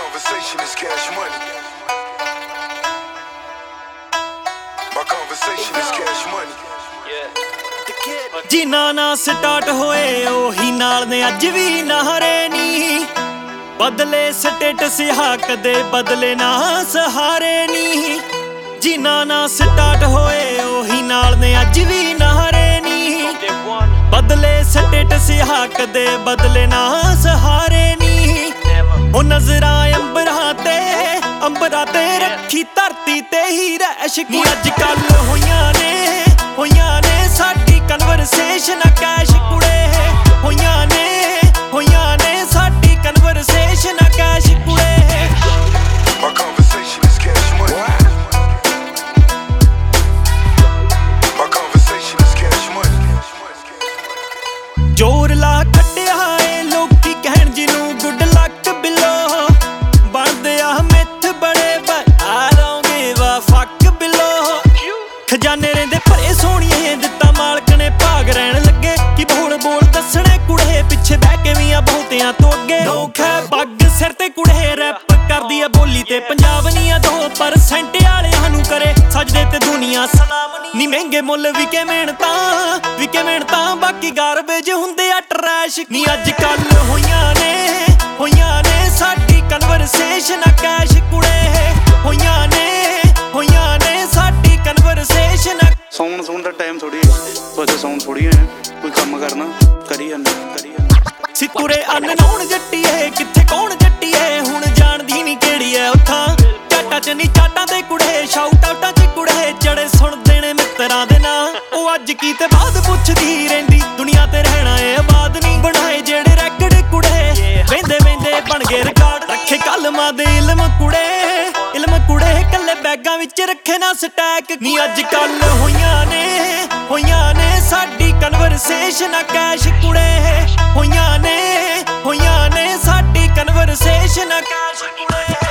conversation is cash money. My conversation is cash money. ਜਿਨ੍ਹਾਂ ਨਾਲ start ਹੋਏ ਉਹੀ ਨਾਲ ਨੇ ਅੱਜ ਵੀ ਨਾਰੇ ਨੀ ਬਦਲੇ ਸਟੇਟਸ ਹਾਂ ਕਦੇ ਬਦਲੇ ਨਾ ਸਹਾਰੇ ਨੀ ਜਿਨ੍ਹਾਂ ਨਾਲ ਸਟਾਰਟ ਹੋਏ ਉਹੀ ਨਾਲ ਨੇ ਅੱਜ ਵੀ ਨਾਰੇ ਨੀ ਬਦਲੇ ਸਟੇਟਸ ਹਾਂ ਕਦੇ ਬਦਲੇ ਨਾ ਸਹਾਰੇ ਨੀ ਉਹ ਨਜ਼ਰਾਂ ਅੰਬਰਾਂ ਤੇ ਰੱਖੀ ਧਰਤੀ ਤੇ ਹੀ ਰਹਿਸ਼ ਕੀ ਅੱਜ ਕੱਲ ਹੋਈਆਂ ਨੇ ਸਾਡੀ ਕਨਵਰਸੇਸ਼ਨ ਕੈਸ਼ ਕੁੜੇ ਹੋਈਆਂ ਨੇ ਸਾਡੀ ਕਨਵਰਸੇਸ਼ਨ ਕੈਸ਼ ਕੁੜੇ My conversation is cash money. My conversation is cash money. ਜੋਰ ਲਾ ਕੱਢਿਆ ਏ ਲੋਕੀ ਕਹਿਣ ਜਿਹਨੂੰ ਗੁੱਡ ਲੱਕ ਬਿਲੋ ਬਣਦੇ ਆ ਮਿੱਥ ਬੜੇ I don't give a fuck ਬਿਲੋ ਖਜ਼ਾਨੇ ਰਹਿੰਦੇ ਭਰੇ ਸੋਹਣੀਏ ਦਿੱਤਾ ਮਾਲਕ ਨੇ ਭਾਗ ਰਹਿਣ ਲੱਗੇ ਕਿ ਬੋਲ ਦੱਸਣੇ ਕੁੜੇ ਪਿੱਛੇ ਬਹਿ ਕੇ ਵੀ ਆ ਬਹੁਤਿਆਂ ਤੋਂ ਅੱਗੇ ਲੋਕ ਹੈ ਪੱਗ ਸਿਰ ਤੇ ਕੁੜੇ ਰੈਪ ਕਰਦੀ ਆ ਬੋਲੀ ਤੇ ਪੰਜਾਬ ਨਹੀਂ ਆ 2% ਵਾਲਿਆਂ ਨੂੰ ਕਰੇ ਸਜਦੇ ਤੇ ਦੁਨੀਆ ਸਲਾਮ ਨੀ ਮਹਿੰਗੇ ਮੁੱਲ ਵਿਕੇ ਮਿਹਨਤਾਂ ਬਾਕੀ ਗਾਰਬੇਜ ਹੁੰਦੇ ਆ ਟਰੈਸ਼ ਨੀ ਅੱਜ ਕੱਲ ਹੋਈਆਂ ਨੇ ਸਾਡੀ ਕਨਵਰਸੇਸ਼ਨ ਕੈਸ਼ ਕੁੜੇ ਹੋਈਆਂ ਨੇ ਸਾਡੀ ਕਨਵਰਸੇਸ਼ਨ ਸੌਣ ਦਾ ਟਾਈਮ ਥੋੜੀ ਵੈਸੇ ਸੌਣ ਥੋੜੀ ਹੈ ਕੋਈ ਕੰਮ ਕਰਨਾ ਕਰੀ ਸਿੱਕੁਰੇ ਅਨਨੋਨ ਜੱਟੀਏ ਕਿੱਥੇ ਕੌਣ ਜੱਟੀਏ ਹੁਣ ਜਾਣਦੀ ਨਹੀਂ ਕਿਹੜੀ ਐ ਉੱਥਾਂ ਚਾਟਾਂ ਚ ਨਹੀਂ ਚਾਟਾਂ ਦੇ ਕੁੜੇ ਸ਼ਾਊਟ ਆਊਟਾਂ ਚ ਕੁੜੇ ਚੜੇ ਸੁਣਦੇ ਨੇ ਮਿੱਤਰਾਂ ਦੇ ਨਾਂ ਉਹ ਅੱਜ ਕੀ ਤੇ ਬਾਅਦ ਪੁੱਛਦੀ ਰਹਿੰਦੀ ਦੁਨੀਆ ਤੇ ਰਹਿਣਾ ਏ ਆਬਾਦ ਨਹੀਂ ਬਣਾਏ ਜਿਹੜੇ ਰੈਕਡ ਕੁੜੇ ਵੇਂਦੇ ਬਣ ਗਏ ਰਿਕਾਰਡ ਰੱਖੇ ਕਲਮਾਂ ਦੇ ਇਲਮ ਕੁੜੇ ਕੱਲੇ ਬੈਗਾਂ ਵਿੱਚ ਰੱਖੇ ਨਾ ਸਟੈਕ ਨੀ ਅੱਜ ਕੱਲ ਹੋਈਆਂ ਨੇ ਸਾਡੀ ਕਨਵਰਸੇਸ਼ਨ ਕੈਸ਼ ਕੁੜੇ ਹੋਈਆਂ ਨੇ ਸਾਡੀ ਕਨਵਰਸੇਸ਼ਨ ਕੈਸ਼ ਕੁੜੇ